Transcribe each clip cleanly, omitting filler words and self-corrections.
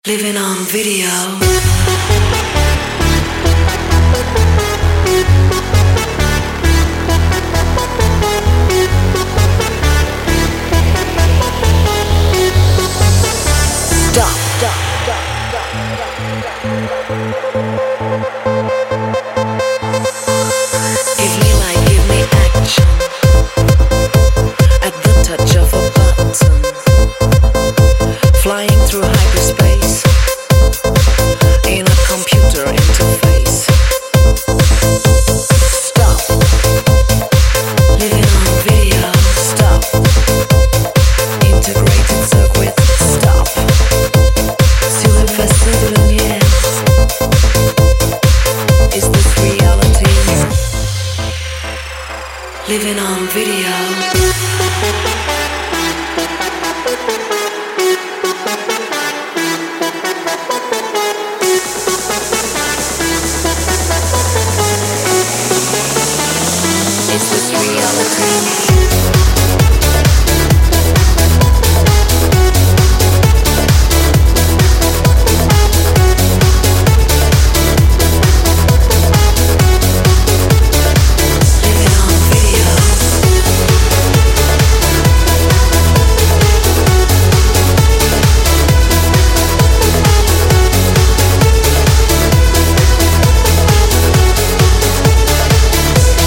Living on video. Give me light, give me action. At the touch of a button, flying through hyperspace in a computer interface. Stop. Living on video. Stop. Integrated circuit. Stop. Sur le passé de lumière. Is this reality? Living on video. Is this reality?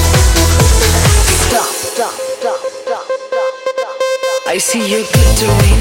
I see you glittering.